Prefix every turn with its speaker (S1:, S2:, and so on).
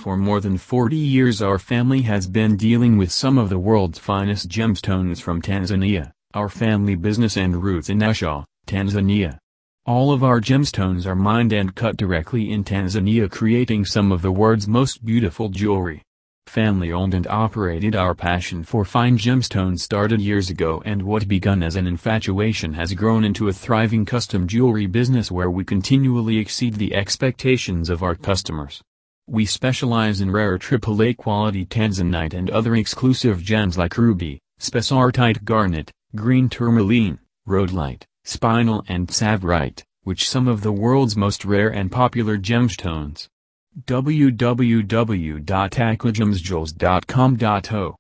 S1: For more than 40 years our family has been dealing with some of the world's finest gemstones from Tanzania, our family business and roots in Arusha, Tanzania. All of our gemstones are mined and cut directly in Tanzania, creating some of the world's most beautiful jewelry. Family owned and operated. Our passion for fine gemstones started years ago, and what begun as an infatuation has grown into a thriving custom jewelry business where we continually exceed the expectations of our customers. We specialize in rare AAA quality tanzanite and other exclusive gems like ruby, spessartite garnet, green tourmaline, rhodolite, spinel and tsavorite, which some of the world's most rare and popular gemstones. www.aquagemsjewels.com.o